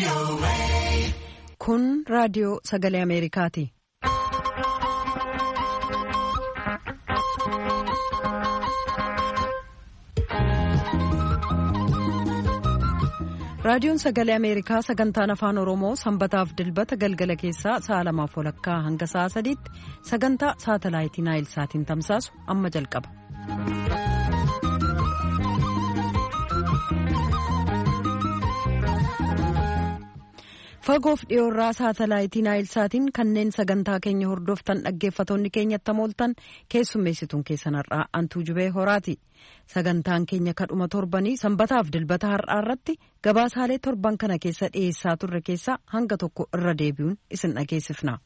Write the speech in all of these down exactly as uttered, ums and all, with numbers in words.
Kun raadiyoo sagalee Ameerikaati. Raadiyoon sagalee Ameerikaa sagantaan afaan Oromoo sanbataaf dilbata galgala keessaa sa'a lamaaf walakkaa hanga sa'a sadiitti sagantaa saatalaayitii Naayilsaatiin tamsaasu amma jalqaba. Fagoof dhiyoorraa saatalaayitii Naayilsaatiin kanneen sagantaa keenya hordoftan dhaggeeffatoonni keenyatti mooltan keessummeessituun keessan har'aa Antuu Jubee Horaati. Sagantaan keenya kadhuma torbanii sanbataaf dilbata har'aa irratti gabaasaalee torban kana keessa dhiyeessaa turre keessaa hanga tokko irra deebi'uun isin dhageessifna.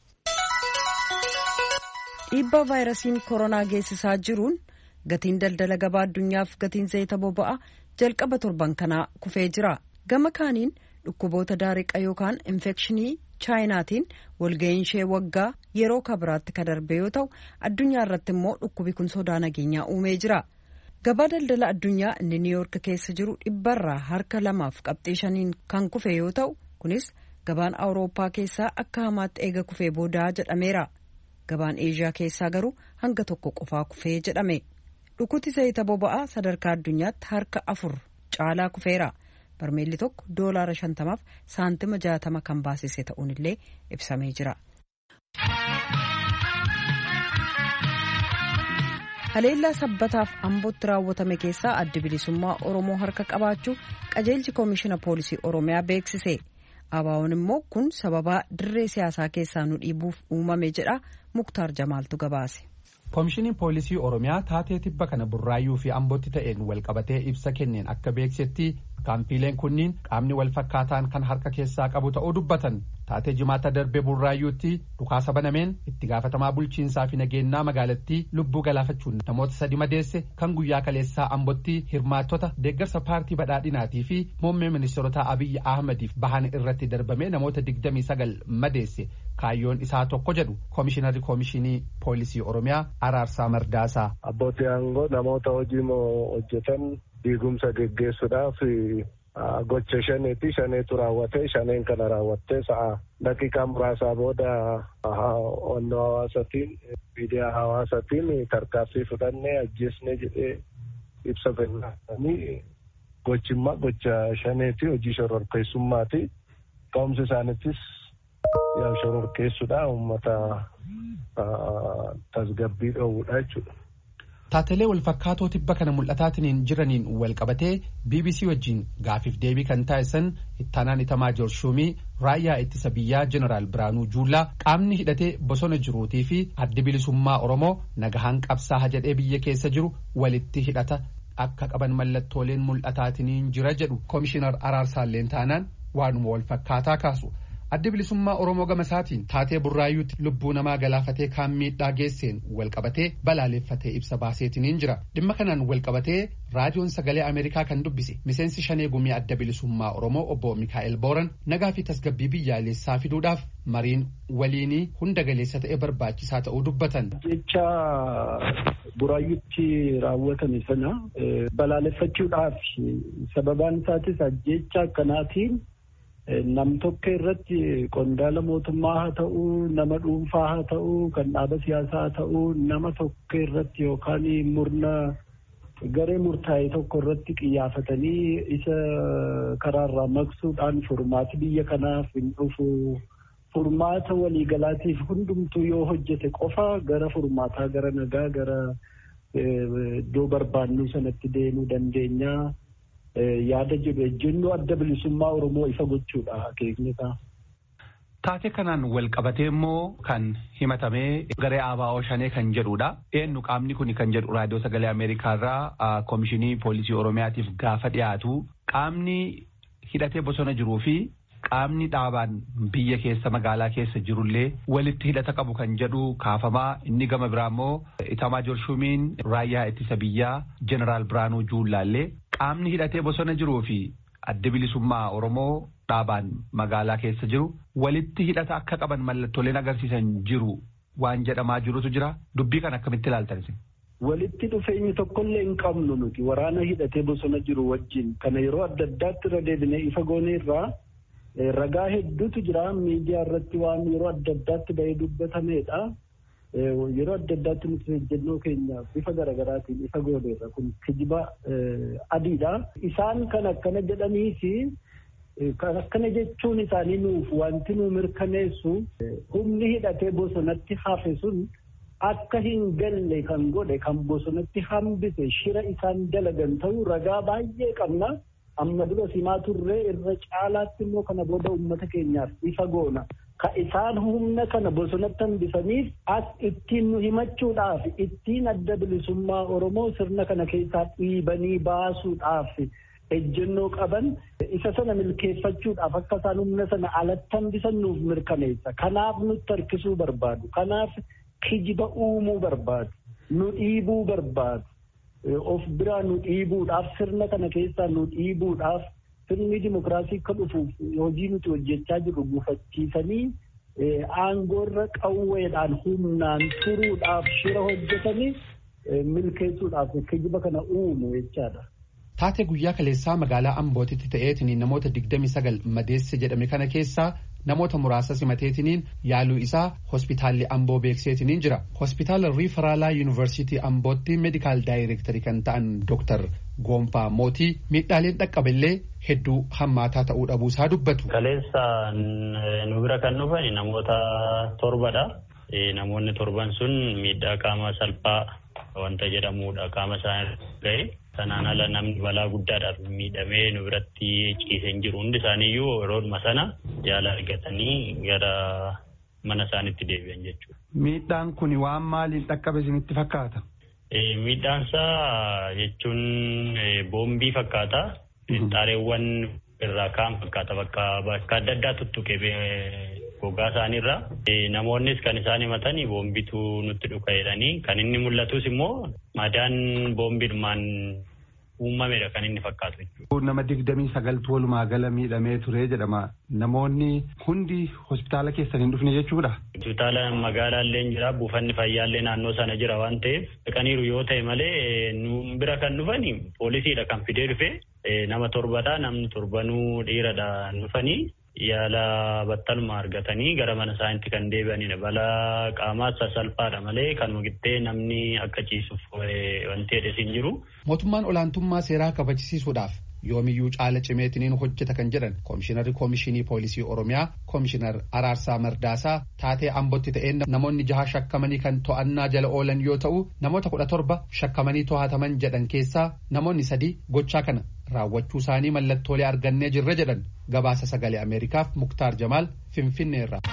Dhiibbaa vaayirasiin koronaa geessisaa jiruun gatiin daldala gabaa addunyaaf gatiin zayita boba'aa jalqaba torban kanaa kufee jira. Gama kaaniin dhukkuboota daariqa yookaan infekshinii chaayinaatiin walga'iin ishee waggaa yeroo kabiraatti ka darbe yoo ta'u addunyaa irratti immoo dhukkubi kun sodaa nageenyaa uumee jira. Gabaa daldala addunyaa inni niiwuyoork keessa jiru dhibbarraa harka lamaaf qabxii shaniin kan kufe yoo ta'u kunis gabaan awurooppaa keessaa akka hamaatti eega kufee boodaa jedhameera. Gabaan eeshiyaa keessaa garuu hanga tokko qofaa kufee jedhame. Dhukkuti zayita boba'aa sadarkaa addunyaatti harka afur caalaa kufeera. Barmeelli tokko doolaara shantamaaf saantima jaatama kan baasise ta'uun illee ibsamee jira. Haleellaa sabbataaf ambootti raawwatame keessaa addi bilisummaa Oromoo harka qabaachuu qajeelchi koomishina poolisii Oromiyaa beeksise. Abaawoon immoo kun sababaa dirree siyaasaa keessaa nu dhiibuuf uumame jedha. Muktaar Jamaaltu gabaase. Koomishiniin poolisii Oromiyaa taatee tibba kana burraayyuu fi ambootti ta'een walqabatee ibsa kenneen akka beeksetti kaampiileen kunniin qaamni wal fakkaataan kan harka keessaa qabu ta'uu dubbatan. Taatee jimaata darbee burraayyuutti dhukaasa banameen itti gaafatamaa bulchiinsaa fi nageenyaa magaalattii lubbuu galaafachuun namoota sadi madeesse kan guyyaa kaleessaa ambootti hirmaattota deeggarsa paartii badhaadhinaatii fi muummee ministeerotaa Abiyyi Ahmadiif bahan irratti darbamee namoota digdamii sagal madeesse kaayyoon isaa tokko jedhu koomishinarri koomishinii poolisii Oromiyaa Araarsaa Mardaasaa. Abbootii aangoo namoota hojii hojjetan diigumsa geggeessuudhaaf gocha shaneeti shaneetu raawwatee shaneen kana raawwattee sa'a daqiiqaa muraasaa booda onnoo hawaasatiin miidiyaa hawaasatiin tarkaanfii fudhannee ajjeesnee jedhee ibsa kennanii gochimmaa gocha shaneeti hojii shororkeessummaati. Ka'umsi isaaniittis yaa shororkeessuudha uummata tasgabbii dhoowwudha jechuudha. Taatelee wal fakkaatoo tibba kana mul'ataatiin jiraniin wal qabatee B B C wajjin gaafiif deebii kan taasisan ittaanaan itamaa Joorshuumii raayyaa ittisa biyyaa Jeneraal Biraanuu Juullaa qaamni hidhatee bosona jiruutii fi addi bilisummaa Oromoo nagahaan qabsaa'a jedhee biyya keessa jiru walitti hidhata akka qaban mallattooleen mul'ataatiin jira jedhu koomishinar Araarsaalleen taanaan waanuma wal fakkaataa kaasu. Addi bilisummaa Oromoo gama isaatiin taatee burraayyuutti lubbuu namaa galaafatee kaan miidhaa geesseen walqabatee balaaleffatee ibsa baaseetiniin jira. Dhimma kanaan walqabatee raadiyoon sagalee Ameerikaa kan dubbise miseensi shanee gumii adda bilisummaa Oromoo obbo Mikaa'el Booran nagaa fi tasgabbii biyyaalessaa fiduudhaaf mariin waliinii hunda galeessa ta'e barbaachisaa ta'uu dubbatan. Jecha burraayyuutti raawwatame sana balaaleffachuudhaaf sababaan isaatis ajjecha akkanaatiin nam tokko irratti qondaala mootummaa haa ta'uu nama dhuunfaa haa ta'uu kan dhaaba siyaasaa haa ta'uu nama tokko irratti yookaan murna garee murtaa'e tokko irratti xiyyeeffatanii isa karaarraa maqsuudhaan furmaati biyya kanaaf hin dhufu furmaata waliigalaatiif hundumtuu yoo hojjete qofa gara furmaataa gara nagaa gara iddoo barbaannuu sanatti deemuu dandeenya. Yaada jedhu ejjennoo adda bilisummaa Oromoo ifa gochuudha akeeknisaa. Taatee kanaan wal qabatee immoo kan himatamee garee A B O shanee kan jedhudha. Eenyu qaamni kun kan jedhu raadiyoo sagalee Ameerikaa irraa koomishinii poolisii Oromiyaatiif gaafa dhiyaatu qaamni hidhatee bosona jiruu fi qaamni dhaabaan biyya keessa magaalaa keessa jirullee walitti hidhata qabu kan jedhu kaafamaa inni gama biraa immoo itamaa Joorshuumiin raayyaa ittisa biyyaa Jeneraal Biraanuu Juullaallee qaamni hidhatee bosona jiruu fi adda bilisummaa Oromoo dhaabaan magaalaa keessa jiru walitti hidhata akka qaban mallattooleen agarsiisan jiru waan jedhamaa jirutu jira. Dubbii kan akkamitti ilaaltan? Walitti dhufeenyi tokkollee hin qabnu nuti waraana hidhatee bosona jiru wajjin kana yeroo adda addaatti irra deebinee ifa goonee irraa ragaa hedduutu jira miidiyaa irratti waan yeroo adda addaatti bahee dubbatameedha. Yeroo adda addaatti nuti hojjennoo keenya bifa garaagaraatiin ifa gooneerra kun kijiba adiidha. Isaan kan akkana jedhaniisi kan akkana jechuun isaanii nuuf wanti nu mirkaneessu humni hidhatee bosonatti hafe sun akka hin galle kan godhe kan bosonatti hambise shira isaan dalagan ta'uu ragaa baay'ee qabna. Amma dura simaa turree irra caalaatti immoo kana booda uummata keenyaaf ifa goona. Ka isaan humna kana bosonatti hambisaniif as ittiin nu himachuudhaaf ittiin adda bilisummaa Oromoo sirna kana keessaa dhiibanii baasuudhaaf ejjennoo qaban isa sana milkeeffachuudhaaf akka isaan humna sana alatti hambisan nuuf mirkaneessa. Kanaaf nutti harkisuu barbaadu. Kanaaf kijiba uumuu barbaadu. Nu dhiibuu barbaadu. Of biraa nu dhiibuudhaaf sirna kana keessaa nu dhiibuudhaaf sirni dimokiraasii akka dhufuuf hojii nuti hojjechaa jirru gufachiisanii aangoorra qawweedhaan humnaan turuudhaaf shira hojjetanii milkeessuudhaaf kijiba kana uumu jechaadha. Taatee guyyaa kaleessaa magaalaa Ambootitti ta'eetiin namoota digdami sagal madeesse jedhame kana keessaa namoota muraasa simateetiniin yaaluu isaa hospitaalli Amboo beekseetiniin jira. Hospitaala Riifaraalaa Yuunivarsiitii Ambootti meedikaal daayirektarii kan ta'an Dooktar Goompaa Mootii miidhaaleen dhaqqaballee hedduu hammaataa ta'uu dhabuusaa dubbatu. Kaleessa nu bira kan dhufan namoota torbadha. Namoonni torban sun miidhaa qaama salphaa wanta jedhamudha qaama isaanii ga'e. Sanaan ala namni balaa guddaadhaan miidhamee nu biratti ciisee jiru hundi isaaniiyyuu yeroodhuma sana yaala argatanii gara mana isaaniitti deebi'an jechuudha. Miidhaan kun waan maaliin dhaqqabe isinitti fakkaata? Miidhaan isaa jechuun boombii fakkaata. Xaareewwan irraa kaan fakkaata bakka bakka adda addaa tuttuqee gogaa isaaniirra. Namoonnis kan isaan himatanii boombitu nutti dhuka jedhanii kan inni mul'atus immoo madaan boombiidhumaan uumamedha kan inni fakkaatu jechuudha. Nama digdamii sagaltu walumaa gala miidhamee ture jedhama. Namoonni hundi hospitaala keessan hin dhufne jechuudha. Hospitaala magaalaallee jira buufanni fayyaallee naannoo sana jira waan ta'eef dhaqaniiru yoo ta'e malee nu bira kan dhufani poolisiidha kan fidee dhufe nama torbadha namni torbanuu dhiiradha dhufanii. Yaala battaluma argatanii gara mana isaaniitti kan deebi'anidha. Balaa qaamaa sasalphaadha malee kan mugitee namni akka ciisuuf wanti hedhes hin jiru. Mootummaan olaantummaa seeraa kabachisiisuudhaaf yoomiyyuu caala cimeetiniin hojjeta kan jedhan Koomishinarri Koomishinii Poolisii Oromiyaa Koomishinar Araarsaa Mardaasaa taatee Ambootti ta'een namoonni jaha shakkamanii kan to'annaa jala oolan yoo ta'u namoota kudha torba shakkamanii to'ataman jedhan keessaa namoonni sadii gochaa kana raawwachuu isaanii mallattoolee argannee jirra jedhan gabaasa sagalee Ameerikaaf Muktaar Jamaal Finfinneerra.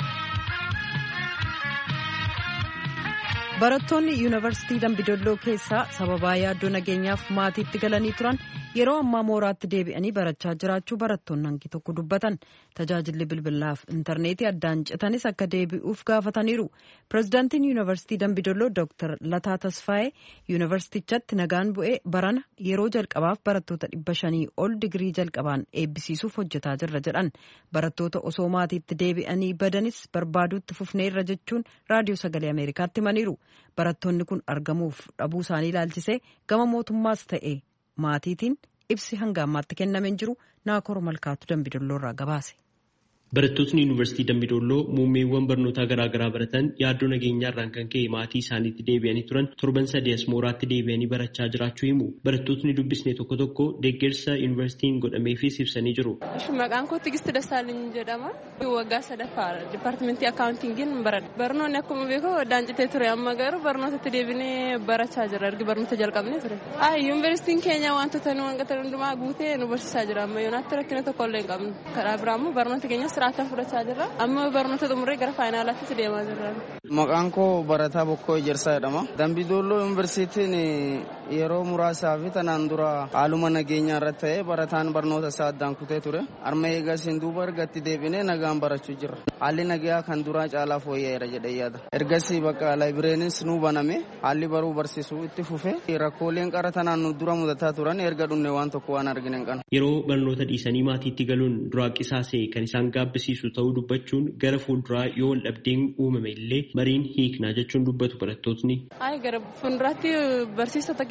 Barattoonni Yuunivarsiitii Dambidolloo keessaa sababaa yaaddoo nageenyaaf maatiitti galanii turan yeroo ammaa mooraatti deebi'anii barachaa jiraachuu barattoonni hangi tokko dubbatan. Tajaajilli bilbilaaf intarneetii addaan citanis akka deebi'uuf gaafataniiru. Pireezidaantiin Yuunivarsiitii Dambidolloo Dooktar Lataa Tasfaayee Yuunivarsiitichatti nagaan bu'ee barana yeroo jalqabaaf barattoota dhibba shanii ol digirii jalqabaan eebbisiisuuf hojjetaa jirra jedhan. Barattoota osoo maatiitti deebi'anii badanis barbaaduutti fufneerra jechuun raadiyoo sagalee Ameerikaatti himaniiru. Barattoonni kun argamuuf dhabuu isaanii ilaalchisee gama mootummaas ta'e maatiitiin ibsi hanga ammaatti kennameen jiru Naakoor Malkaatu Dambidolloorraa gabaase. Barattootni Yuunivarsiitii Dambidolloo muummeewwan barnootaa garaagaraa baratan yaaddoo nageenyaarraan kan ka'e maatii isaaniitti deebi'anii turan torban sadii as mooraatti deebi'anii barachaa jiraachuu himu. Barattootni dubbisne tokko tokko deeggarsa yuunivarsiitiin godhameefis ibsanii jiru. Maqaan koo Tigistii Dassaalany jedhama. Waggaa sadaffaa dipaartimentii akaawuntiingiin baradha. Barnoonni akkuma beekamu addaan citee ture amma garuu barnootatti deebinee barachaa jira. Erga barnoota jalqabnee ture. Yuunivarsiitiin keenya wantoota nu hanqatan hundumaa guutee nu barsiisaa jira. Amma yoonaatti rakkina tokko illee hin qabnu. Karaa biraa immoo barnoota keenya siraataan fudhachaa jirra. Amma barnoota xumuree gara faayinaalaatti deemaa jirra. Maqaan koo Barataa Bokkoo Ejersaa jedhama. Dambidolloo yuunivarsiitiin yeroo muraasaa fi tanaan dura haaluma nageenyaa irratti ta'ee barataan barnoota isaa addaan kutee ture. Arma eegas hin duuba ergatti deebinee nagaan barachuu jirra. Haalli nagaa kan duraa caalaa fooyya'eera jedhee yaada. Ergasii bakka laayibireenis nu baname haalli baruu barsiisuu itti fufe rakkooleen qara tanaan nu dura mudataa turan erga dhumne waan tokko waan argine hin qabnu. Yeroo barnoota dhiisanii maatiitti galuun duraa qisaasee kan isaan gaabbisiisu ta'uu dubbachuun gara fuulduraa yoo wal dhabdeen uumame illee mariin hiiknaa jechuun dubbatu barattootni. Gara fuulduraatti barsiisota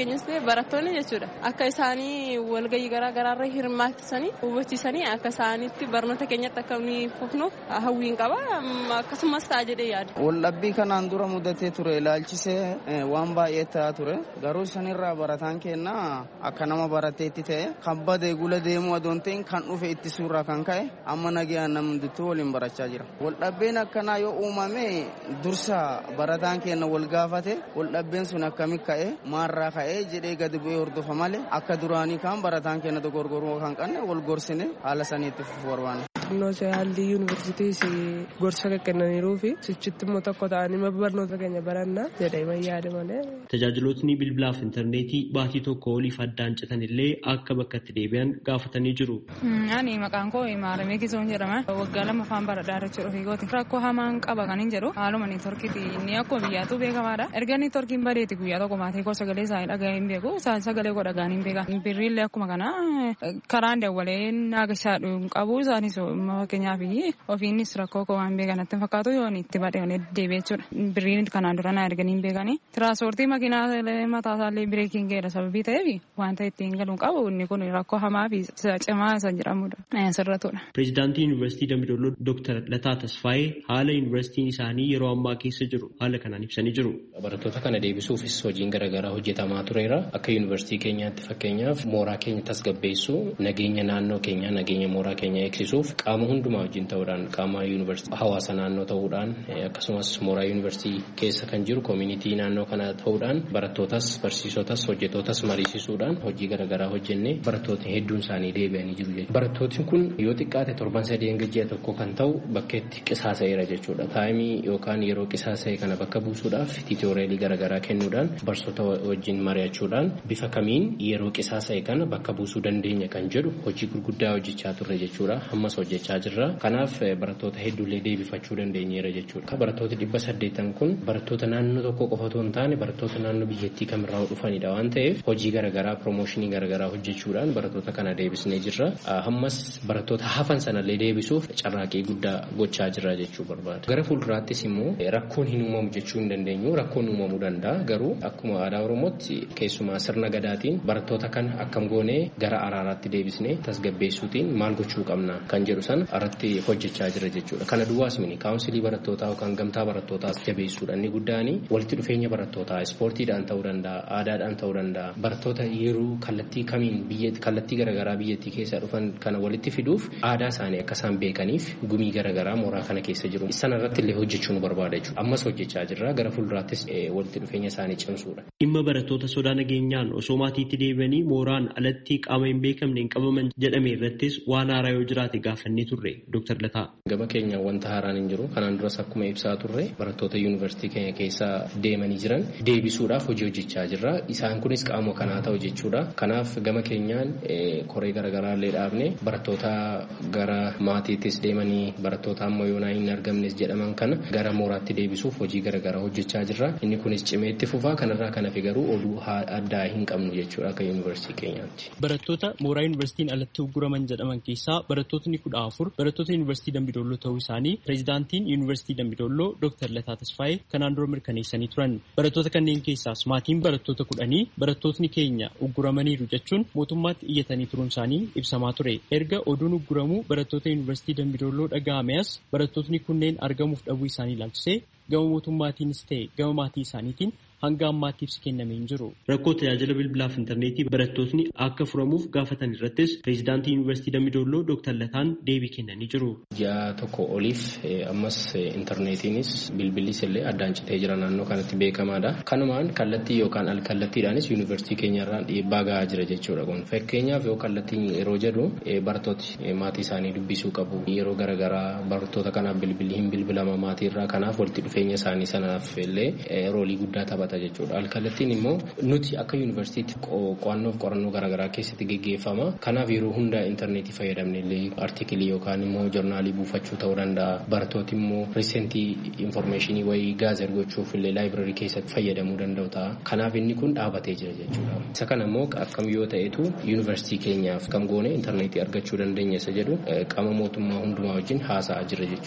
keenyas ta'e barattoonni jechuudha akka isaanii walgahii garaa garaarra hirmaachisanii hubachiisanii akka isaaniitti barnoota keenyatti akka nuyi fufnuuf hawwiin qaba akkasumas ta'a jedhee yaada. Waldhabbii kanaan dura mudatee ture ilaalchisee waan baay'ee ta'aa ture garuu sanirraa barataan keenya akka nama barateetti ta'e kan badee gula deemuu adoon ta'in kan dhufe ittisuurraa kan ka'e amma nagaan namdittuu waliin barachaa jira. Waldhabbeen akkanaa yoo uumame dursa barataan keenya wal gaafate waldhabbeen sun akkami ka'e maarraa ka'e jedhee gadi bu'ee hordofa malee akka duraanii kan barataan keenya dogorgoruu kan qabne wal gorsine haala saniitti fufuu barbaanna. Barnoota haalli yuunivarsiitiis gorsa kennaniiruu fi sichitti immoo tokko ta'anii barnoota keenya baranna jedhee yaada malee. Tajaajilootni bilbilaaf intarneetii baatii tokko oliif addaan citan illee akka bakka itti deebi'an gaafatanii jiru. Ani maqaan koo Maaramee Kisoon jedhama. Waggaa lama afaan baradhaa jechuudha fiigooti. Rakkoo hamaan qaba kan hin jedhu haaluma neetworkiiti inni akkuma biyyaatu beekamaadha. Erga neetworkiin badeeti guyyaa tokko maatii koo sagalee isaanii dhagaa'ee hin beeku isaan sagalee koo dhagaa'anii hin beekan. Birriillee akkuma kana karaan dawwalee naagashaa dhuun qabu isaanis fakkeenyaaf ofiinis rakkoo koo waan beekanatti fakkaatu yoo itti badee deebi'ee jechuudha. Birriin kanaan dura naa erganii hin beekani. Tiraanspoortii makiinaa mataa isaallee bireekiin ga'eera sababii ta'eef wanta ittiin galuun qabu inni kun rakkoo hamaa fi cimaa isa jedhamudha. Sirratudha. Pireezidaantii Yuunivarsiitii Dambidolloo Dooktar Lataa Tasfaayee haala yuunivarsiitiin isaanii yeroo ammaa keessa jiru haala kanaan ibsanii jiru. Barattoota kana deebisuufis hojiin garaagaraa hojjetamaa tureera. Akka yuunivarsiitii keenyaatti fakkeenyaaf mooraa keenya tasgabbeessuu nageenya naannoo keenyaa nageenya mooraa keenyaa eegsisuuf qaama hundumaa wajjin ta'uudhaan qaama yuunivarsiitii hawaasa naannoo ta'uudhaan akkasumas mooraa yuunivarsiitii keessa kan jiru koomunitii naannoo kana ta'uudhaan barattootas barsiisotas hojjettootas mariisisuudhaan hojii garaagaraa hojjennee barattootni hedduun isaanii deebi'anii jiru jechuudha. Barattootni kun yoo xiqqaate torban sadii hanga ji'a tokko kan ta'u bakkeetti qisaasa'eera jechuudha. Taayimii yookaan yeroo qisaasa'e kana bakka buusuudhaaf tiitooreelii garaagaraa kennuudhaan barsiisota wajjin mari'achuudhaan bifa kamiin yeroo qisaasa'e kana bakka buusuu dandeenya kan jedhu hojii gurguddaa hojjechaa turre jechuudha. Ammas hojjechaa jirra. Kanaaf barattoota hedduullee deebifachuu dandeenyeera jechuudha. Barattoota dhibba saddeetan kun barattoota naannoo tokko qofa otoo hin taane barattoota naannoo biyyattii kamirraa dhufanidha waan ta'eef hojii garaagaraa piroomooshinii garaagaraa hojjechuudhaan barattoota kana deebisnee jirra. Ammas barattoota hafan sanallee deebisuuf carraaqii guddaa gochaa jirra jechuu barbaada. Gara fuulduraattis immoo rakkoon hin uumamu jechuu hin dandeenyu rakkoon uumamuu danda'a garuu akkuma aadaa Oromootti keessumaa sirna gadaatiin barattoota kana akkam goonee gara araaraatti deebisnee tasgabbeessuutiin maal gochuu qabna kan jedhu sana irratti hojjechaa jira jechuudha. Kana duwwaas miti kaawunsilii barattootaa yookaan gamtaa barattootaas jabeessuudha. Inni guddaani walitti dhufeenya barattootaa ispoortiidhaan ta'uu danda'a aadaadhaan ta'uu danda'a barattoota yeroo kallattii kamiin biyya kallattii garaagaraa biyyattii keessaa dhufan kana walitti fiduuf aadaa isaanii akka isaan beekaniif gumii garaagaraa mooraa kana keessa jiru. Sana irratti illee hojjechuu nu barbaada jechuudha. Ammas hojjechaa jirra gara fuulduraattis walitti dhufeenya isaanii cimsuudha. Dhimma barattoota sodaa nageenyaan osoo maatiitti deebi'anii mooraan alatti qaama hin beekamne hin qabaman jedhame irrattis waan haaraa yoo jiraate gaafannee turre Dooktar Lataa. Gama keenya wanta haaraan hin jiru. Kanaan duras akkuma ibsaa turre barattoota yuunivarsiitii keenya keessa deemanii jiran deebisuudhaaf hojii hojjechaa jirra. Isaan kunis qaama kanaa ta'u jechuudha. Kanaaf gama keenyaan koree garaagaraa illee dhaabne barattoota gara maatiittis deemanii barattoota amma yoonaa hin argamnes jedhaman kana gara mooraatti deebisuuf hojii garaagaraa hojjechaa jirra. Inni kunis cimeetti fufaa kanarraa kana fi garuu oduu addaa hin qabnu jechuudha akka yuunivarsiitii keenyaatti. Barattoota mooraa yuunivarsiitiin alatti ugguraman jedhaman keessaa barattootni kudha afur barattoota yuunivarsiitii Dambidolloo ta'uu isaanii pireezidaantiin yuunivarsiitii Dambidolloo Dooktar Lataa Tasfaayee kanaan dura mirkaneessanii turan. Barattoota kanneen keessaas maatiin barattoota kudhanii barattootni keenya ugguramaniiru jechuun mootummaatti iyyatanii turuun isaanii ibsamaa ture. Erga oduun ugguramuu barattoota yuunivarsiitii Dambidolloo dhaga'ameas barattootni kunneen argamuuf dhabuu isaanii ilaalchisee gama mootummaatiinis ta'e gama maatii isaaniitiin hanga ammaatti ibsi kennamee hin jiru. Rakkoo tajaajila bilbilaaf intarneetii barattootni akka furamuuf gaafatan irrattis pireezidaantii yuunivarsiitii Dambidolloo Dooktar Lataan deebii kennanii jiru. Ji'a tokko oliif ammas intarneetiinis bilbilis illee addaan citee jira naannoo kanatti beekamaadha. Kanumaan kallattii yookaan alkallattiidhaanis yuunivarsiitii keenyarraan dhiibbaa gahaa jira jechuudha kun. Fakkeenyaaf yoo kallattiin yeroo jedhu barattooti maatii isaanii dubbisuu qabu. Yeroo garaagaraa barattoota kanaaf bilbilli hin bilbilama maatiirraa kanaaf walitti dhufeenya isaanii sanaaf illee roolii guddaa taphata. Jechuudha. Alkallattiin immoo nuti akka yuunivarsiitii qo'annoo fi qorannoo garaagaraa keessatti geggeeffama. Kanaaf yeroo hunda intarneetii fayyadamne illee artikilii yookaan immoo joornaalii buufachuu ta'uu danda'a. Barattooti immoo riisentii infoormeeshinii wayii gaazeer gochuuf illee laayibirarii keessatti fayyadamuu danda'u ta'a. Kanaaf inni kun dhaabatee jira jechuudha. Isa kana immoo akkam yoo ta'etu yuunivarsiitii keenyaaf kam goone intarneetii argachuu dandeenya isa jedhu qaama mootummaa hundumaa wajjin haasa'aa jira jechuudha.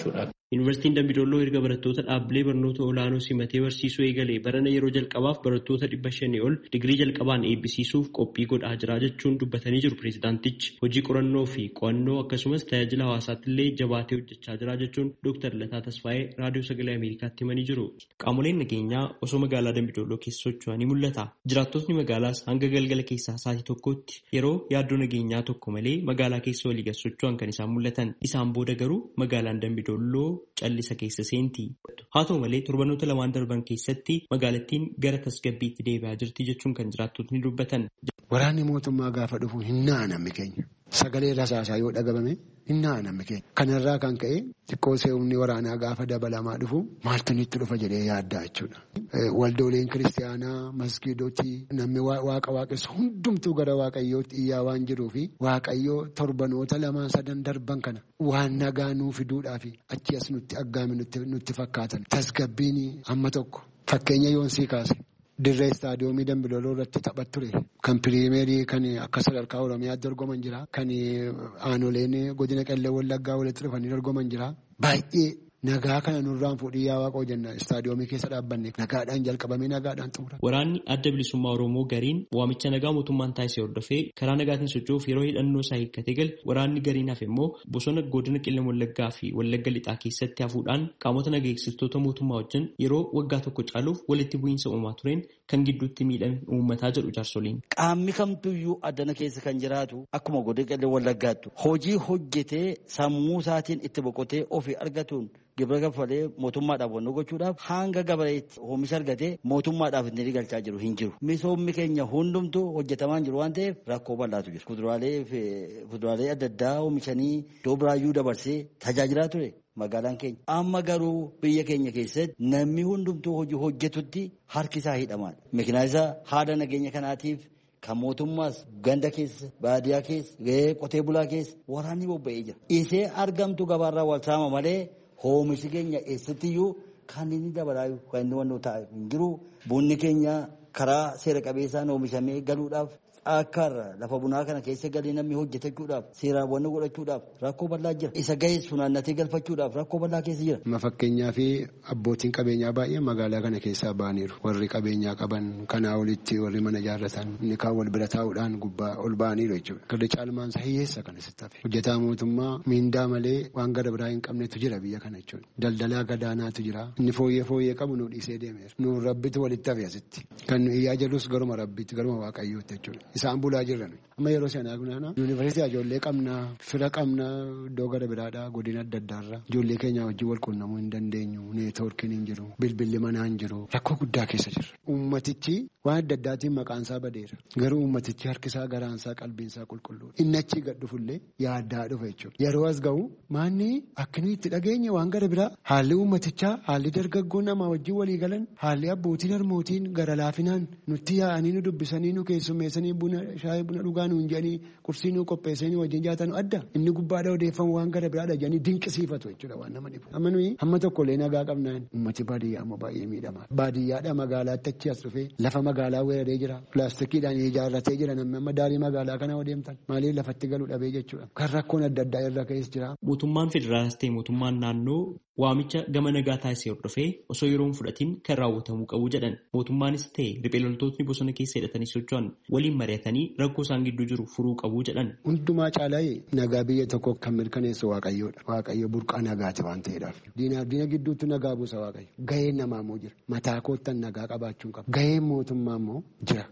Yuunivarsiitiin Dambidolloo erga barattoota dhaabbilee barnoota olaanoo simatee barsiisuu eegalee barana yeroo jalqabaaf barattoota dhibba shanii ol digirii jalqabaan eebbisiisuuf qophii godhaa jira jechuun dubbatanii jiru pireezidaantichi. Hojii qorannoo fi qo'annoo akkasumas tajaajila hawaasaatti illee jabaatee hojjechaa jira jechuun Dooktar Lataa Tasfaayee raadiyoo sagalee Ameerikaatti himanii jiru. Qaamoleen nageenyaa osoo magaalaa Dambidolloo keessa socho'anii mul'ata. Jiraattotni magaalaas hanga galgala keessaa sa'aatii tokkotti yeroo yaaddoo nageenyaa tokko malee magaalaa keessa walii gad socho'an kan isaan mul'atan. Isaan booda garuu magaalaan Dambidolloo callisa keessa seenti. Haa ta'u malee torbanoota lamaan darban keessatti magaalattiin gara tasgabbiitti deebi'aa jirti jechuun kan jiraattotni dubbatan. Waraanni mootummaa gaafa dhufu hin naanamne keenya. Sagalee rasaasaa yoo dhagabame hin naanamne keenya. Kanarraa kan ka'e xiqqoo se'umni waraanaa gaafa dabalamaa dhufu maaltu nutti dhufa jedhee yaaddaa jechuudha. Waldooleen kiristaanaa, masgiidoti, namni waaqa waaqessu hundumtuu gara waaqayyootti iyyaa waan jiruu fi waaqayyoo torbanoota lamaan sadan darban kana waan nagaa nuu fiduudhaaf achi as nutti aggaame nutti fakkaatan. Tasgabbiin amma tokko fakkeenya yoon sii kaase. Dirree istaadiyoomii Dambidolloo irratti taphat ture. Kan piriimeerii kan akka sadarkaa Oromiyaatti dorgoman jira. Kan aanoleen godina Qellem Wallaggaa walitti dhufanii dorgoman jira. Baay'ee nagaa kana nurraan fuudhii yaa waaqoo jenna istaadiyoomii keessa dhaabbanne nagaadhaan jalqabamee nagaadhaan xumura. Waraanni adda bilisummaa Oromoo gariin waamicha nagaa mootummaan taasisee hordofee karaa nagaatiin socho'uuf yeroo hidhannoo isaa hiikkatee gale waraanni gariin hafe immoo bosona godina Qellem Wallaggaa fi Wallagga Lixaa keessatti hafuudhaan qaamota nagaa eegsiftoota mootummaa wajjin yeroo waggaa tokko caaluuf walitti bu'iinsa uumaa tureen kan gidduutti miidhame uummataa jedhu jaarsoliin. Qaamni kamtuyyuu addana keessa kan jiraatu akkuma godina Qellem Wallaggaattu hojii hojjetee sammuu isaatiin itti boqotee ofii argatuun gibira kaffalee mootummaadhaaf wanno gochuudhaaf hanga gabareetti oomisha argatee mootummaadhaaf inni galchaa jiru hin jiru. Misoomni keenya hundumtuu hojjetamaan jiru waan ta'eef rakkoo bal'aatu jira. Kuduraalee fi fuduraalee adda addaa oomishanii iddoo biraayyuu dabarsee tajaajilaa ture. Magaalaan keenya amma garuu biyya keenya keessatti namni hundumtuu hojii hojjetutti harki isaa hidhamaadha. Makiinaa isaa haala nageenya kanaatiif kan mootummaas ganda keessa baadiyyaa keessa qotee bulaa keessa waraanni bobba'ee jira. Isee argamtu gabaarraa wal saama malee oomishi keenya eessattiyyuu kan inni dabalaa kan inni wanno ta'e hin jiru. Bunni keenya karaa seera qabeessaan oomishamee galuudhaaf akkaarra lafa bunaa kana keessa galee namni hojjetachuudhaaf seeraawwan godhachuudhaaf rakkoo bal'aa jira. Isa gahee sunaannatee galfachuudhaaf rakkoo bal'aa keessa jira. Ma fakkeenyaa fi abbootiin qabeenyaa baay'ee magaalaa kana keessaa ba'aniiru. Warri qabeenyaa qaban kanaa olitti warri mana ijaarratan inni kaan wal bira taa'uudhaan gubbaa ol ba'aniiru jechuudha. Garri caalmaan isaa hiyyeessa kana sitti hafe. Hojjetaa mootummaa miindaa malee waan gara biraa hin qabnetu jira biyya kana jechuudha. Daldalaa gadaanaatu jira. Inni fooyyee fooyyee qabu nu dhiisee deemeera. Nu rabbitu walitti hafe asitti. Kan nu iyyaa jirrus garuma rabbitti garuma waaqayyootti jechuudha. Isaan bulaa jiran amma yeroo sanaa gunaana yuunivarsiitii ijoollee qabna fira qabna iddoo gara biraadhaa godina adda addaarra ijoollee keenya wajjin wal quunnamuu hin dandeenyu neetwoorkiin hin jiru bilbilli manaa hin jiru rakkoo guddaa keessa jirra. Uummatichi waan adda addaatiin maqaansaa badeera garuu uummatichi harkisaa garaansaa qalbiinsaa qulqulluudha. Inni achi gad dhufullee yaaddaa dhufa jechuudha. Yeroo as ga'u maanni akkanni itti dhageenye waan gara biraa haalli uummatichaa haalli dargaggoo namaa wajjin walii galan haalli abbootiin harmootiin gara laafinaan nutti yaa'anii nu dubbisanii nu keessummeessanii buna shaayii buna dhugaa nuun jedhanii qursii nu qopheessanii wajjin jaatan adda inni gubbaadha odeeffamu waan gara biraadha jedhanii dinqisiifatu jechuudha waan nama dhibu. Amma nuyi hamma tokkollee nagaa qabnaan uummati baadiyyaa amma baay'ee miidhama. Baadiyyaadha magaalaatti achi as dhufee lafa magaalaa weeraree jira pilaastikiidhaan ijaarratee jira namni amma daarii magaalaa kana odeemtan maaliif lafatti galuu dhabee jechuudha. Kan rakkoon adda addaa irra ka'es jira. Mootummaan federaalas ta'e mootummaan naannoo waamicha gama nagaa taasisee hordofee osoo yeroon fudhatiin kan raawwatamuu qabu jedhan mootummaanis ta'e riphee loltootni bosona keessa hidhatanii socho'an waliin mari'atanii rakkoo isaan gidduu jiru furuu qabu jedhan. Hundumaa caalaa nagaa biyya tokko kan mirkaneessu waaqayyoodha. Waaqayyo burqaa nagaati waan ta'eedhaaf. Diinaaf diina gidduutti nagaa buusa waaqayyo. Gaheen namaa immoo jira. Mataa koottan nagaa qabaachuun qaba. Gaheen mootummaa immoo jira.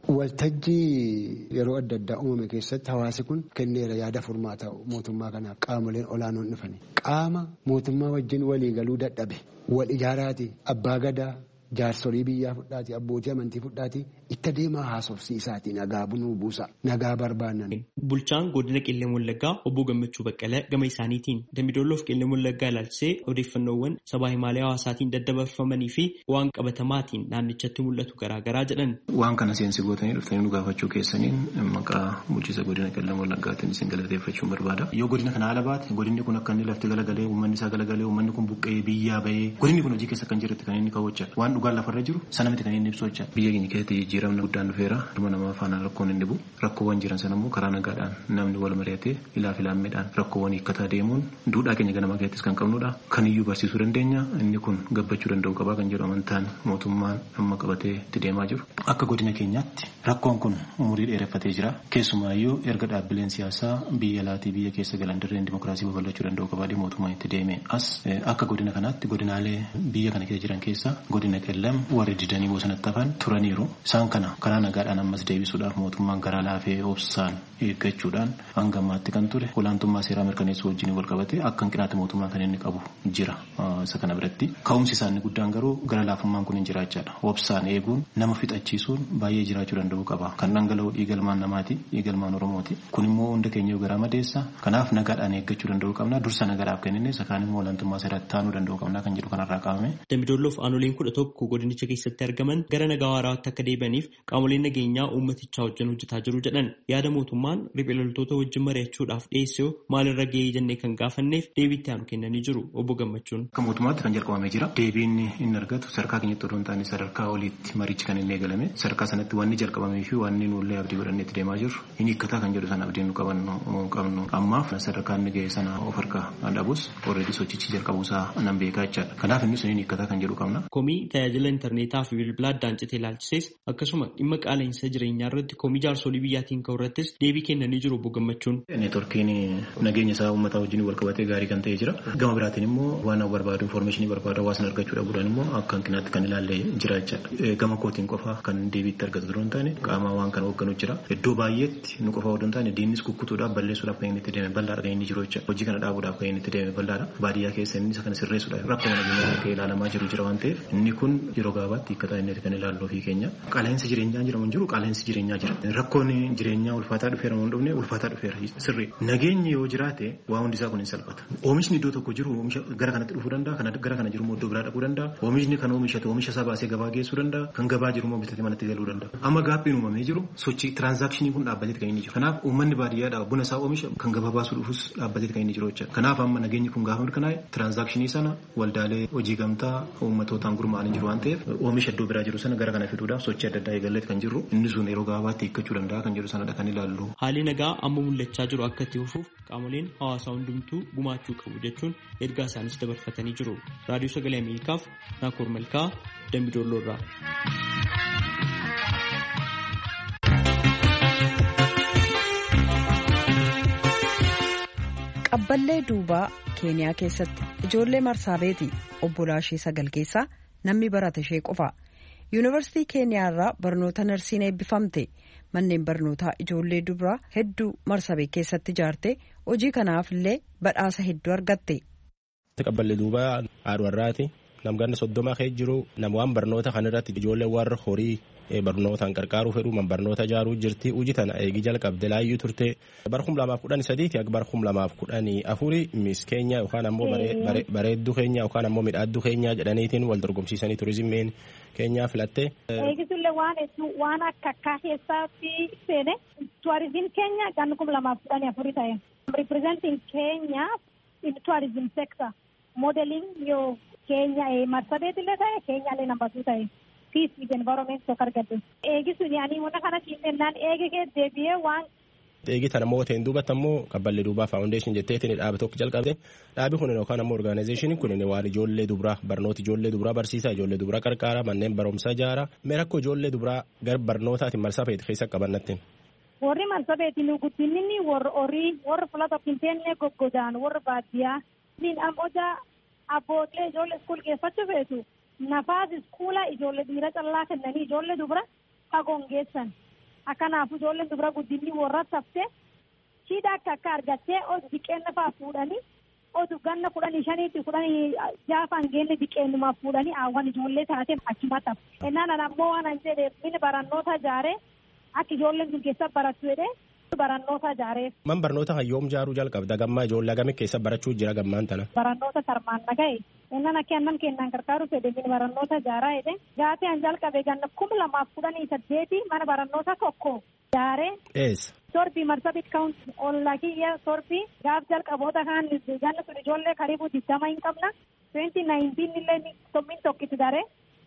Waltajjii yeroo adda addaa uumame keessatti hawaasi kun kenneera yaada furmaataa mootummaa kanaaf qaamoleen olaanoon dhufanii. Qaama mootummaa wajjin walii galuu dadhabe wal ijaaraati abbaa gadaa jaarsolii biyyaa fudhaati abbootii amantii fudhaati itti deemaa haasofsiisaati nagaa bunuu buusa nagaa barbaannan. Bulchaan godina Qellem Wallaggaa obbo Gammachuu Baqqalee gama isaaniitiin Dambidolloof Qellem Wallaggaa ilaalchisee odeeffannoowwan sabaa himaalee hawaasaatiin daddabarfamanii fi waan qabatamaatiin naannichatti mul'atu garaagaraa jedhan. Waan kana seensi gootanii dhuftanii nu gaafachuu keessaniin maqaa bulchiinsa godina Qellem Wallaggaatiin isin galateeffachuun barbaada. Yoo godina kana haala baate godinni kun akka inni lafti galagalee uummanni isaa galagalee uummanni kun buqqee biyyaa bahee godinni kun hojii keessa kan jirutti kan inni kaawwachaa waan dhugaan lafarra jiru sana miti kan inni ibsu jecha biyya keenya keessatti jijjiiramni guddaan dhufeera dhuma nama faana rakkoon hin dhibu rakkoowwan jiran sana immoo karaa nagaadhaan namni wal mari'atee ilaa filaammeedhaan rakkoowwan hiikkataa deemuun duudhaa keenya ganama keessattis kan qabnudha kan iyyuu barsiisuu dandeenya inni kun gabbachuu danda'u qabaa kan jedhu amantaan mootummaan amma qabatee itti deemaa jiru akka godina keenyaatti rakkoon kun umurii dheereffatee jira keessumaayyuu erga dhaabbileen siyaasaa biyya alaatii biyya keessa galan dirreen dimokiraasii babal'achuu danda'u qabaadhi mootummaan itti deeme as akka godina kanaatti godinaalee biyya kana keessa jiran keessa godina qellam warri didanii bosonatti hafan turaniiru isaan kana karaa nagaadhaan ammas deebisuudhaaf mootummaan garaa laafee obsaan eeggachuudhaan hanga ammaatti kan ture olaantummaa seeraa mirkaneessuu wajjin wal qabate akka hanqinaatti mootummaan kan inni qabu jira isa kana biratti ka'umsi isaanii guddaan garuu gara laafummaan kun hin jiraachaadha obsaan eeguun nama fixachiisuun baay'ee jiraachuu danda'u qaba kan dhangala'u dhiigalmaan namaati dhiigalmaan oromooti kun immoo hunda keenya garaa madeessa kanaaf nagaadhaan eeggachuu danda'u qabna dursa nagaadhaaf kennine isa kaan immoo olaantummaa seeraatti taanuu danda'u qabna kan jedhu kanarraa qabame. Dambidoolloof aanoleen kudha tokko godinicha keessatti argaman gara nagaa waaraatti akka deebi'aniif qaamoleen nageenyaa uummatichaa wajjin hojjetaa jiru jedhan yaada mootummaan riphee loltoota wajjin mari'achuudhaaf dhiyeessee maalirra gahee jennee kan gaafanneef deebiitti aanu kennanii jiru obbo Gammachuun. Akka mootummaatti kan jalqabamee jira deebiin inni argatu sadarkaa keenyatti odoo hin taane sadarkaa oliitti marichi kan inni eegalame sadarkaa sanatti wanni jalqabamee fi wanni nullee abdii godhannee itti deemaa jirru inni hiikkataa kan jedhu sana abdiin nu qabannu qabnu ammaaf sadarkaa inni gahee sana of harkaa dhabus already sochichi jalqabuusaa nan beekaa jechaadha kanaaf inni sun inni hiikkataa kan jedhu qabna. Komii tajaajila intarneetaa fi bilbilaa addaan citee ilaalchises akkasuma dhimma qaala'insa jireenyaa irratti komii jaarsolii biyyaatiin ka'u irrattis deebii kennanii jiru obbo Gammachuun. Neetworkiin nageenya isaa uummataa wajjin wal qabatee gaarii kan ta'e jira gama biraatiin immoo waan barbaadu informationii barbaadu hawaasni argachuu dhabuudhaan immoo akka hanqinaatti kan ilaallee jira jechaadha gama kootiin qofa kan deebiitti argatu duruu hin taane qaama waan kana hoogganu jira iddoo baay'eetti nu qofa odoo hin taane diinnis kukkutuudhaaf balleessuudhaaf kan inni itti deeme bal'aadha kan inni jiru jecha hojii kana dhaabuudhaaf kan inni itti deeme bal'aadha baadiyyaa keessa inni isa kana sirreessuudhaaf rakkoo nageenyaa akka ilaalamaa jiru jira waan ta'eef inni kun yeroo gaabaatti hiikkataa inni kan ilaallu ofii keenya qaala'insi jireenyaa jiramu hin jiru qaala'insi jireenyaa jira rakkoon jireenyaa ulfaataa dhufeera moo hin dhufne ulfaataa dhufeera sirrii nageenyi yoo jiraate waa hundi isaa kun hin salphata oomishni iddoo tokko jiru oomisha gara kanatti dhufuu danda'a kan gara kana jiru immoo iddoo biraa dhaquu danda'a oomishni kan oomishate oomisha isaa baasee gabaa geessuu danda'a kan gabaa jiru immoo bitatee manatti galuu danda'a amma gaabbiin uumamee jiru sochii tiraansaakshinii kun dhaabbateeti kan inni jiru kanaaf uummanni baadiyyaadhaa buna isaa oomisha kan gabaa baasuu dhufus dhaabbateeti kan inni jiru jecha kanaaf amma nageenyi kun gaafa mirkanaa'e tiraansaakshinii sana waldaalee hojii gamtaa uummatootaan gurmaa'anii jiru waan ta'eef oomisha iddoo biraa jiru sana gara kana fiduudhaaf sochii adda addaa eegalleeti kan jirru inni sun yeroo gaabaatti hiikkachuu danda'a kan jedhu sanadha kan ilaallu. Haalli nagaa amma mul'achaa jiru akka itti fufuuf qaamoleen hawaasaa hundumtuu gumaachuu qabu jechuun ergaa isaanis dabarfatanii jiru. Raadiyoo Sagalee Ameerikaaf Naakoor Malkaa Dambidoolloo irraa. Qabballee duubaa Keeniyaa keessatti ijoollee Marsaabeeti obbolaa ishee sagal keessaa namni barate ishee qofa. Yuunivarsiitii Keeniyaa irraa barnoota narsiin eebbifamte manneen barnootaa ijoollee dubaraa hedduu Marsabee keessatti ijaarte hojii kanaaf illee badhaasa hedduu argatte. Qabballee duubaa haadha warraati namganna soddoma kee jiru nama waan barnoota kanarratti ijoollee warra horii barnootaan qarqaaruu fedhu man barnoota ijaaruu jirti hojii tana eegi jalqabde laayyuu turte bara kum lamaaf kudhan sadiiti akka bara kum lamaaf kudhanii afurii miis keenya yookaan ammoo bareedduu keenya yookaan ammoo midhaadduu keenya jedhaniitiin wal dorgomsiisanii turizimiin keenyaa filatte. Eegisulle waan hedduu waan akka akka keessaatti seene turizimiin keenya kan kum lamaaf kudhanii afurii ta'e. Representing Kenya in tourism sector modeling yoo Kenya Marsabeetillee ta'e Keenyaallee nambatuu ta'e. Peace with environment so argadde eegisu yaani wanta kana kinnaan eegee deebi'ee waan eegi tana mooteen duubatti ammoo qabballee duubaa faawundeeshin jetteetiin dhaaba tokko jalqabde dhaabi kun yookaan ammoo orgaanaayzeeshiniin kun waan ijoollee dubaraa barnoota ijoollee dubaraa barsiisaa ijoollee dubaraa qarqaara manneen barumsaa ijaara mee rakkoo ijoollee dubaraa gara barnootaatiin Marsabeet keessa qabannattiin. Warri Marsabeetiin guddinni warra horii warra filata finteennee goggodaan warra baadiyyaa niin ammoo abbootii ijoollee iskuul keessatti feetu. Nafaas iskuula ijoollee dhiira callaa kennanii ijoollee dubara hagoongeessan akkanaaf ijoolleen dubara guddinni warra tafte shida akka akka argattee odu diqeenna fa'aa fuudhanii odu ganna kudhanii shaniitti kudhanii jaafaan geenne diqeennumaa fuudhanii awwan ijoollee taate achuma tafte ennaan ammoo waan an jedheef mini barannoota ijaaree akka ijoolleen sun keessa barattu jedhee barannoota ijaaree. Man barnoota hayyoom jaaruu jalqabda gammaa ijoollee agami keessa barachuu jira gammaan tana. Barannoota sarmaan naga'e. Innan akka annan kennaan gargaaru fedhe min barannoota ijaaraa jedhe gaatee an jalqabe ganna kuma lamaaf kudhanii saddeeti mana barannoota tokko ijaaree. Eessa. Sorbii Marsabit kaawunti ollaa kiyya sorbii gaaf jalqaboota kaan ganna sun ijoollee karibu digdama hin qabna. Twenty nineteen illee tommin tokkitti daree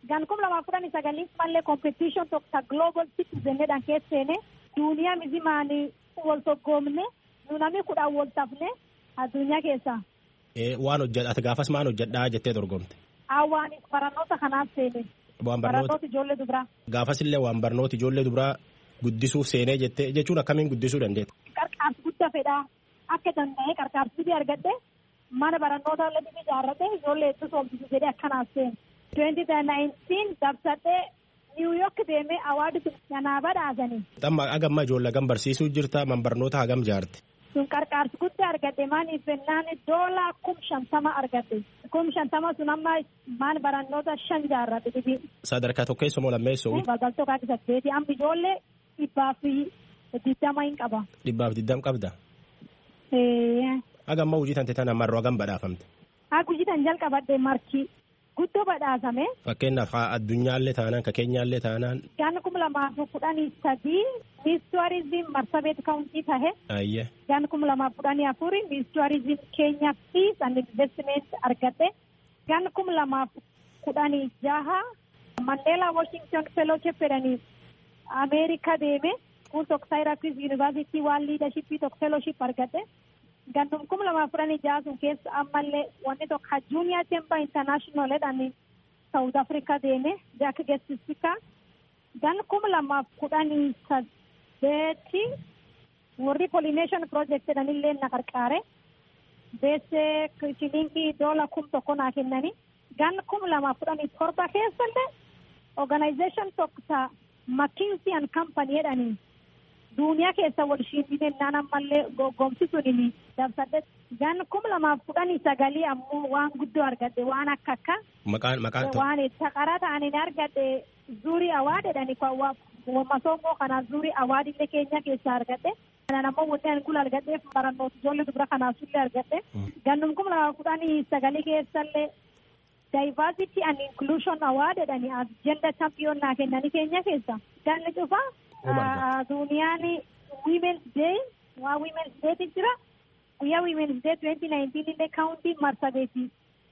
Gan kum lama fudhanii sagalii mallee competition tokko global citizenedhaan keesseene duuniyaa mizimaanii wal tokkoomne nunami kudhaan wal tafne addunyaa keessa. Waan hojjedha gaafas maan hojjedhaa jettee dorgomte. Waan barannoota kanaaf seene. Waan barnoota ijoollee dubaraa. Gaafas illee waan barnoota ijoollee dubaraa guddisuuf seenee jettee jechuun akkamiin guddisuu dandeetta? Qarqaarsi guddaa fedhaa akka danda'ee qarqaarsi argadde mana barnoota illee bifi ijaarrate ijoollee hedduu soomsisu jedhee akkanaaf seene. twenty nineteen dabsadhee New York deemee awaadisu ganaa badhaasanii. Amma agamma ijoollee hagam barsiisuu jirta man barnoota hagam jaarte. Sun qarqaarsi guddaa argadde maaniif jennaan doolaa kum shantama argadde. Kum shantama sun amma maan barannoota shan jaarrate bifi. Sadarkaa tokkeessa moo lammeessoo? Balbaltoo kaati saddeeti amma ijoollee dhibbaa fi diddama hin qaba. Dhibbaaf diddam qabda? Agamma hojii tante tana marroo hagam badhaafamte? Haa hojii tan jalqabadde markii guddoo badhaasame. Fakkeenyaaf addunyaallee taanaan ka keenyaallee taanaan. Gan kum lamaaf kudhanii sadii Miss Tourism Marsabit County tahe. Ayye. Gan kum lamaaf kudhanii afuri Miss Tourism Kenya Peace and Investment argadde. Gan kum lamaaf kudhanii jaha Mandela Washington Fellowship fedhanii Ameerika deeme kun tokko Syracuse University waan leadership tokko fellowship argadde. Gannum kum lama fudhanii jaasun keessa ammallee wanni tokko Junior Temple International jedhanii South Africa deeme Jack Gestisika. Gan kum lama fudhanii saddeeti warri Pollination Project jedhanillee na qarqaare. Beessee shilinkii doola kum tokko naa kennanii. Gan kum lama fudhanii torba keessallee organization tokko ta McKinsey and Company jedhanii. Duuniyaa keessa wal shiindineen naan ammallee goggomsisuun dabsadde gan kum lamaaf kudhanii sagalii ammoo waan guddoo argadde waan akka akka. Maqaan maqaan waan taqaraa ta'anii argadde zuurii awaadedhani masoomoo kana zuurii awaadillee keenya keessa argadde. Kanaan ammoo wanti ani kun argaddeef barannoota ijoollee dubara kanaaf illee argadde. Gannum kum lamaaf kudhanii sagalii keessallee diversity and inclusion awaadedhani as gender champion naa kennanii keenya keessa. Ganni cufaa. Duniyaan Women's Day waa Women's Day jira guyyaa Women's Day twenty nineteen illee kaawuntii Marsabeeti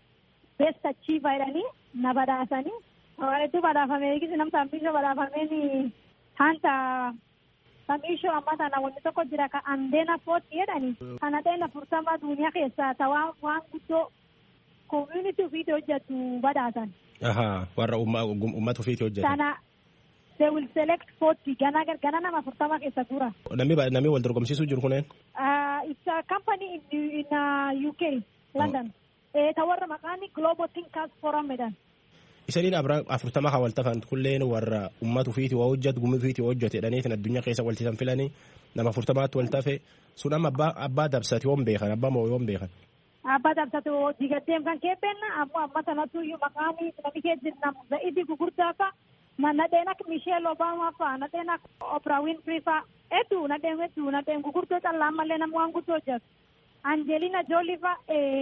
best achiever jedhanii na badhaasanii hedduu badhaafamee eegisi nam sammiishoo badhaafameen hanta sammiishoo amma tana wanni tokko jira ka andeena footi jedhanii kana ta'e furtama duniyaa keessaa ta'aa waan guddoo community ofiitii hojjetu badhaasan. Warra uummata ofiitii hojjetan. They will select forty. Gana gana nama furtama keessa dura. Nami nami wal dorgomsiisuu jiru kunneen. Uh, it's a company in in uh, U K, London. Eh, tawarra maqaani Global Thinkers Forum jedhan. Isaniin afurtama haa wal tafan kulleen warra uummata ofiitii waa hojjetu gumii ofiitii hojjetu jedhanii addunyaa keessa waltiisan filanii nama afurtamaatti wal tafe sun amma abbaa abbaa dabsati woon beekan abbaa moo woon beekan. Abbaa dabsati digadeem kan keepenna ammoo amma sanatu iyyuu maqaani nami kee jirnam za'idii gugurdaa fa'a. Na nadeen akka Michelle Obama faa nadeen akka Oprah Winfrey faa hedduu nadeen hedduu nadeen gurguddoo callaa malee nama waan guddoo hojjetu. Angelina Jolie faa.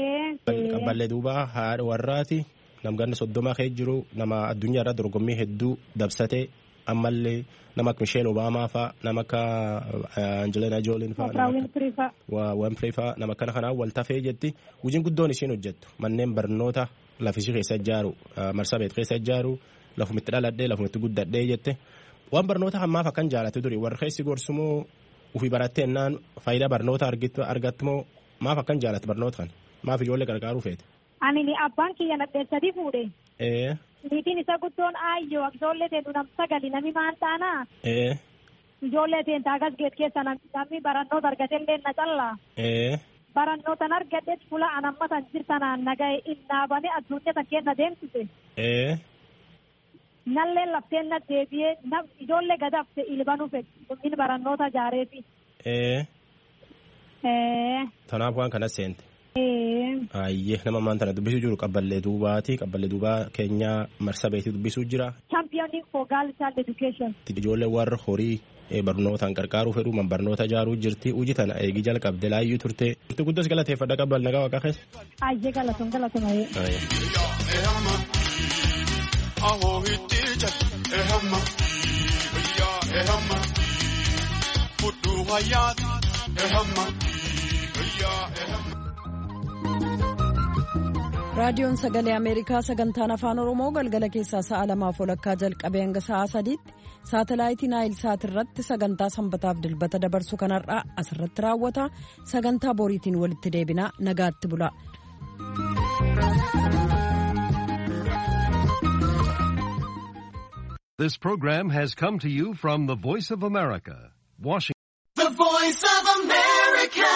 Qabballee duuba haadha warraati nam ganna soddomaa kee jiru nama addunyaa irra dorgommii hedduu dabsatee ammallee nama akka Michelle Obama faa nama akka Angelina Jolie faa. Oprah Winfrey faa. Winfrey faa nama kana kanaa wal tafee jetti hojiin guddoon isiin hojjettu manneen barnoota lafisii keessa ijaaru Marsabeet keessa ijaaru. Lafumitti dhaladhee lafumitti guddadhee jette waan barnoota hammaaf akkan jaalate ture warra keessi gorsumoo ofii barattee ennaan faayidaa barnoota argattumoo maaf akkan jaalate barnoota kana maaf ijoollee gargaaruu feete. Ani abbaan kiyya nadhee sadii fuudhe. Ee. Niitiin isa guddoon aayyoo ijoollee ta'e nam sagali nami maan taanaa. Ee. Ijoollee ta'e taagas geet keessa namni barannoota argatellee na callaa. Ee. Barannootan argadheet fuula anammatan jirtanaan nagaye innaabanii addunyaa tan kenna deemsise. Ee. Nallee lafteen na deebi'ee ijoollee gadafte ilbanuu fedhe inni barannoota jaareefi. Ee. Ee. Tanaaf waan kanas seente. Ee. Ayyee nama maan tana dubbisuu jiru qabballee duubaati qabballee duubaa keenyaa Marsabeetii dubbisuu jira. Championing for girl child education. Ijoollee warra horii barnootaan qarqaaruu fedhu man barnoota ijaaruu jirti hojii tana eegii jalqabde laayyuu turte. Turte guddas galateeffadha qabbal nagaa waaqa keessa. Ayyee galatoon galatoon. Aho hitija ehama ya ehama fudu hayat ehama ya ehama raadiyoon sagalee ameerikaa sagantaan afaan oromoo galgala keessaa sa'a lamaaf walakkaa jalqabee hanga sa'a sadiitti saatalaayitii naayil saat irratti sagantaa sanbataaf dilbata dabarsu kanarraa asirratti raawwata. Sagantaa boriitiin walitti deebinaa nagaatti bula. This program has come to you from the Voice of America, Washington.